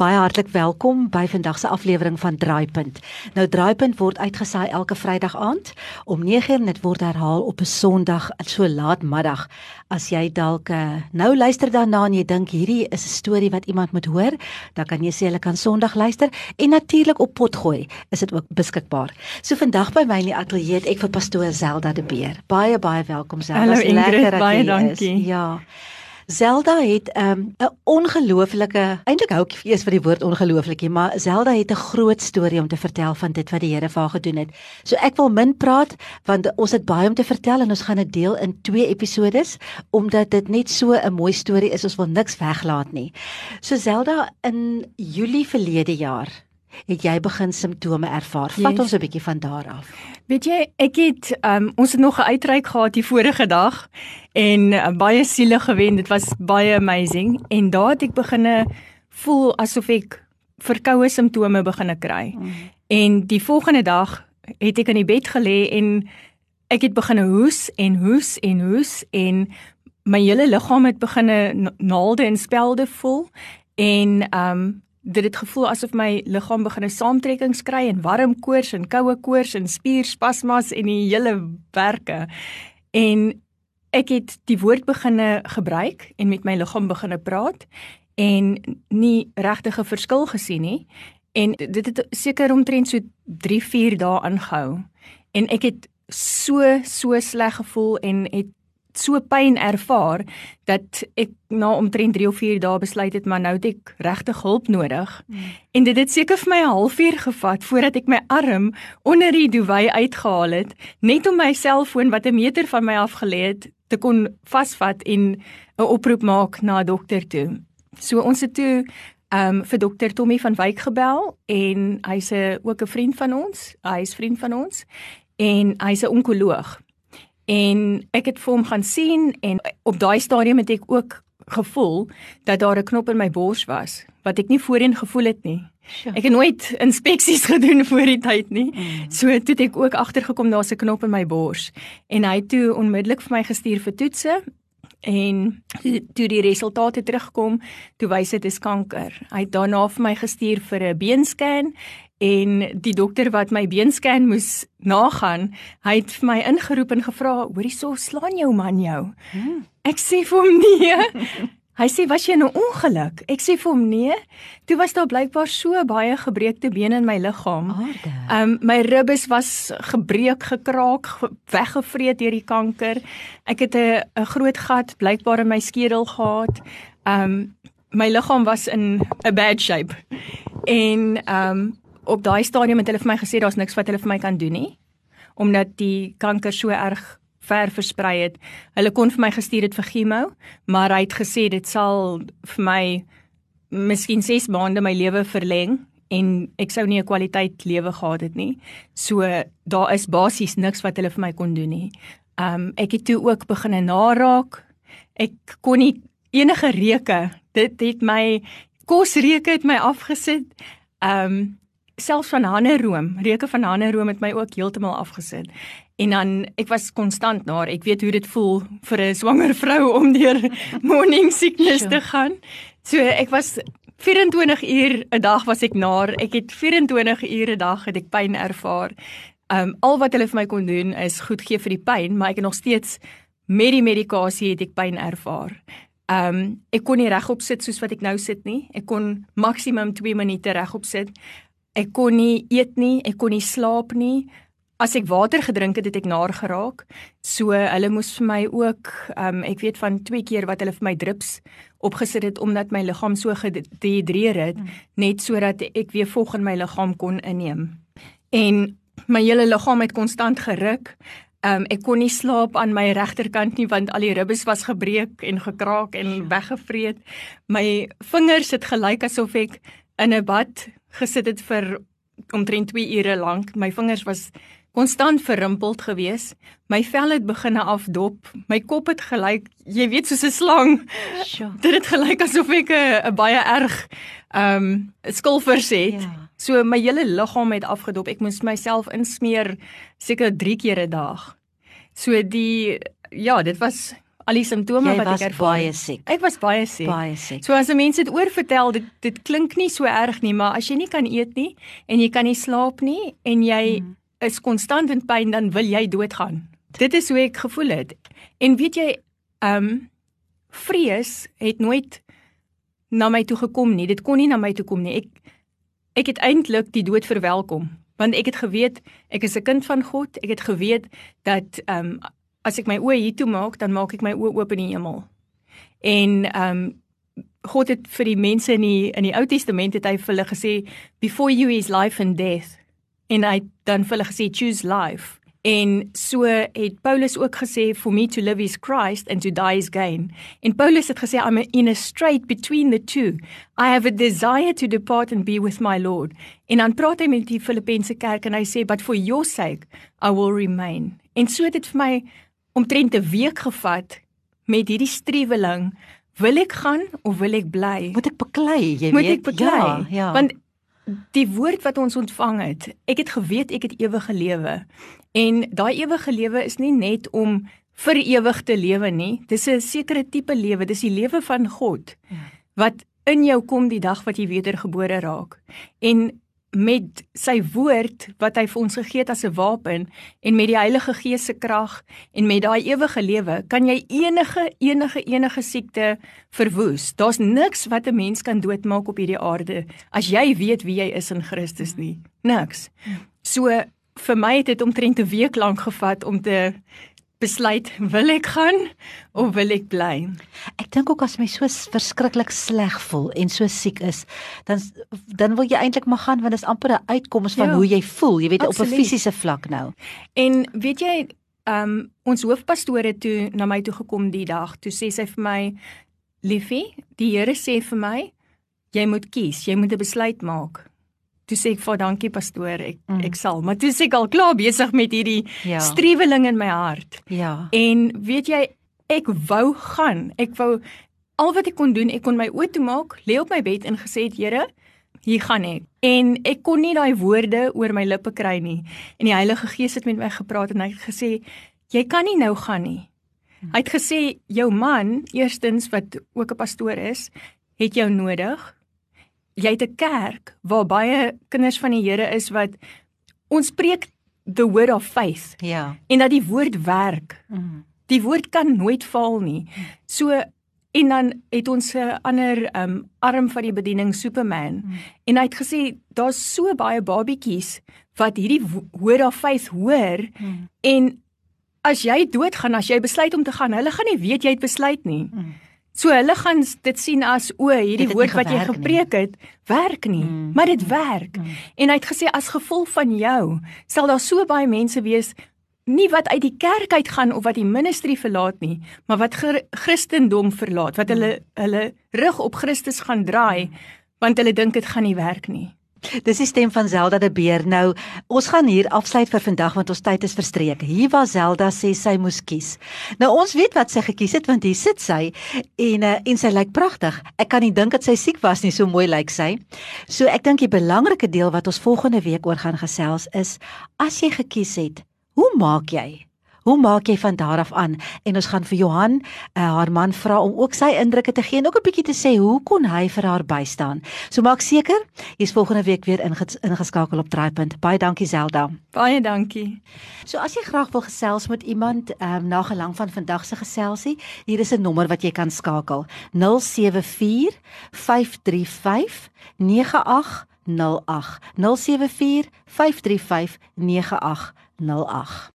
Baie hartlik welkom by vandag se aflewering van Draaipunt. Nou Draaipunt word uitgesaai elke Vrydag aand om 9:00 en dit word herhaal op 'n Sondag so laatmiddag. As jy dalk nou luister daarna en jy dink hierdie is 'n storie wat iemand moet hoor, dan kan jy sê hulle kan Sondag luister en natuurlik op Potgooi is dit ook beskikbaar. So vandag by my in die ateljee het ek vir pastoor Zelda de Beer. Baie welkom Zelda. Hallo Ingrid, dat baie jy dankie. is. Ja. Zelda het 'n ongelooflike, eintlik hou ek eers van die woord ongelooflik, maar Zelda het 'n groot storie om te vertel van dit wat die Here vir haar gedoen het. So ek wil min praat want ons het baie om te vertel en ons gaan dit deel in 2 episodes omdat dit net so 'n mooi storie is, ons wil niks weglaat nie. So Zelda, in Julie verlede jaar het jy begin simptome ervaar. Vat ons 'n bietjie van daar af. Weet jy, ek het ons het nog 'n uitreik gehad die vorige dag en baie siele gewen. Dit was baie amazing en daar het ek begine voel asof ek verkoue simptome begine kry. En die volgende dag het ek in die bed gelê en ek het begine hoes en my hele liggaam het begine naalde en spelde voel en dit het gevoel asof my liggaam begin 'n saamtrekkings kry en warm koors en koue koors en spierspasmas en die hele werke. En ek het die woord begine gebruik en met my liggaam begine praat en nie regtig 'n verskil gesien nie. En dit het seker omtrent so 3-4 dae aangehou. En ek het so sleg gevoel en het so pyn ervaar dat ek na omtrent 3 of 4 dae besluit het, maar nou het ek regtig hulp nodig. En dit het seker vir my 'n halfuur gevat voordat ek my arm onder die duvet uitgehaal het, net om my selfoon wat 1 meter van my af gelê het, te kon vasvat en 'n oproep maak na 'n dokter toe. So ons het toe vir dokter Tommy van Wyk gebel en hy's ook 'n vriend van ons. Hy is vriend van ons en hy's 'n onkoloog. En ek het vir hom gaan sien en op daai stadium het ek ook gevoel dat daar 'n knop in my bors was, wat ek nie voorheen gevoel het nie. Sure. Ek het nooit inspeksies gedoen voor die tyd nie. So toe het ek ook agtergekom daar's 'n knop in my bors. En hy het toe onmiddellik vir my gestuur vir toetse en toe die resultate terugkom, toe wys dit is kanker. Hy het daarna vir my gestuur vir 'n beenscan en die dokter wat my beenscan moes nagaan, hy het vir my ingeroep en gevra, hoorie so, slaan jou man jou? Ek sê vir hom nee. Hy sê, was jy in 'n ongeluk? Ek sê vir hom nee. Toe was daar blykbaar so baie gebreekte bene in my liggaam. My ribbes was gebreek, gekraak, weggevreet deur die kanker. Ek het 'n groot gat blykbaar in my skedel gehad. My liggaam was in 'n bad shape. En op daai stadium het hulle vir my gesê daar's niks wat hulle vir my kan doen nie, omdat die kanker so erg ver versprei het. Hulle kon vir my gestuur het vir chemo, maar hy het gesê dit sal vir my miskien 6 maande my lewe verleng en ek sou nie 'n kwaliteit lewe gehad het nie. So daar is basies niks wat hulle vir my kon doen nie. Ek het toe ook begin naraak. Ek kon nie enige reuke. Dit het my kosreuke het my afgesit. Selfs van hanneroom, reuke van hanneroom het my ook heeltemal afgesit. En dan, ek was konstant naar, ek weet hoe dit voel vir 'n swanger vrou om deur morning sickness te gaan. So ek was 24 uur 'n dag was ek naar, ek het 24 uur 'n dag het ek pyn ervaar. Al wat hulle vir my kon doen is goed gee vir die pyn, maar ek het nog steeds met die medikasie het ek pyn ervaar. Ek kon nie regop sit soos wat ek nou sit nie. Ek kon maksimum 2 minute regop sit. Ek kon nie eet nie, ek kon nie slaap nie. As ek water gedrink het, het ek naar geraak. So hulle moes vir my ook, ek weet van 2 keer wat hulle vir my drips opgesit het, omdat my liggaam so gedehidreer het, net sodat ek weer vog in my liggaam kon inneem. En my hele liggaam het konstant geruk. Ek kon nie slaap aan my regterkant nie, want al die ribbes was gebreek en gekraak en weggevreet. My vingers het gelyk asof ek in 'n bad gesit het vir omtrent 2 ure lank. My vingers was konstant verrimpeld gewees. My vel het begin afdop. My kop het gelyk, jy weet, soos 'n slang. Sure. Dit het gelyk asof ek 'n baie erg skilvers het. Ja. So my hele liggaam het afgedop. Ek moes myself insmeer seker 3 keer 'n dag. So dit was al die simptome Jy wat was ek ervaar baie het. siek. Ek was baie siek. Baie siek. So as 'n mens dit oorvertel, dit klink nie so erg nie, maar as jy nie kan eet nie en jy kan nie slaap nie en jy is konstant in pyn, dan wil jy doodgaan. Dit is hoe ek gevoel het. En weet jy, vrees het nooit na my toe gekom nie. Dit kon nie na my toe kom nie. Ek het eintlik die dood verwelkom, want ek het geweet ek is 'n kind van God. Ek het geweet dat as ek my oë hier toe maak, dan maak ek my oë oop in die hemel. En God het vir die mense in die Ou Testament het hy vir hulle gesê, before you is life and death. En hy het dan vir hulle gesê, choose life. En so het Paulus ook gesê, for me to live is Christ and to die is gain. En Paulus het gesê, I'm in a strait between the two. I have a desire to depart and be with my Lord. En dan praat hy met die Filippense kerk en hy sê, but for your sake, I will remain. En so het dit vir my omtrent 'n week gevat met hierdie streweling, wil ek gaan of wil ek bly? Moet ek beklei, jy Moet weet? ek beklei? Ja. Want die woord wat ons ontvang het, ek het geweet ek het ewige lewe. En daai ewige lewe is nie net om vir ewig te lewe nie. Dis 'n sekere tipe lewe, dis die lewe van God wat in jou kom die dag wat jy wedergebore raak. En met sy woord wat hy vir ons gegee het as 'n wapen en met die Heilige Gees se krag en met daai ewige lewe kan jy enige siekte verwoes. Daar's niks wat 'n mens kan doodmaak op hierdie aarde as jy weet wie jy is in Christus nie. Niks. So vir my het dit omtrent 'n week lank gevat om te besluit, wil ek gaan of wil ek bly? Ek dink ook as my so verskriklik sleg voel en so siek is, dan wil jy eintlik maar gaan, want dit is amper 'n uitkoms van hoe jy voel, jy weet, absoluut. op 'n fisiese vlak nou. En weet jy, ons hoofpastoor het toe na my toe gekom die dag, toe sê sy vir my, liefie, die Here sê vir my, jy moet kies, jy moet 'n besluit maak. Toe sê ek vir dankie pastoor, ek sal. Maar toe sê ek al klaar besig met hierdie streweling in my hart. Ja. En weet jy, ek wou gaan. Ek wou al wat ek kon doen, ek kon my oë toe maak, lê op my bed en gesê het, Here, hier gaan ek. En ek kon nie daai woorde oor my lippe kry nie. En die Heilige Gees het met my gepraat en hy het gesê, jy kan nie nou gaan nie. Hy het gesê, jou man, eerstens wat ook 'n pastoor is, het jou nodig. Jy het 'n kerk waar baie kinders van die Here is wat ons preek the word of faith. Ja. En dat die woord werk. Die woord kan nooit faal nie. So en dan het ons 'n ander arm van die bediening Superman. En hy het gesê daar's so baie babietjies wat hierdie word of faith hoor en as jy doodgaan, as jy besluit om te gaan, hulle gaan nie weet jy het besluit nie. So hulle gaan dit sien as hierdie woord wat jy gepreek het, werk nie, maar dit werk. En hy het gesê as gevolg van jou sal daar so baie mense wees nie wat uit die kerk uitgaan of wat die ministry verlaat nie, maar wat Christendom verlaat, wat hulle rug op Christus gaan draai, want hulle dink dit gaan nie werk nie. Dis die stem van Zelda de Beer. Nou, ons gaan hier afsluit vir vandag want ons tyd is verstreek. Hier waar Zelda sê sy moes kies. Nou ons weet wat sy gekies het want hier sit sy en sy lyk pragtig. Ek kan nie dink dat sy siek was nie, so mooi lyk sy. So ek dink die belangrike deel wat ons volgende week oor gaan gesels is, as jy gekies het, hoe maak jy? Hoe maak jy van daar af aan? En ons gaan vir Johan, haar man, vra om ook sy indrukke te gee en ook 'n bietjie te sê hoe kon hy vir haar bystaan. So maak seker, jy's volgende week weer ingeskakel op Draaipunt. Baie dankie Zelda. Baie dankie. So as jy graag wil gesels met iemand na gelang van vandag se geselsie, hier is 'n nommer wat jy kan skakel. 074 535 9808. 074 535 9808.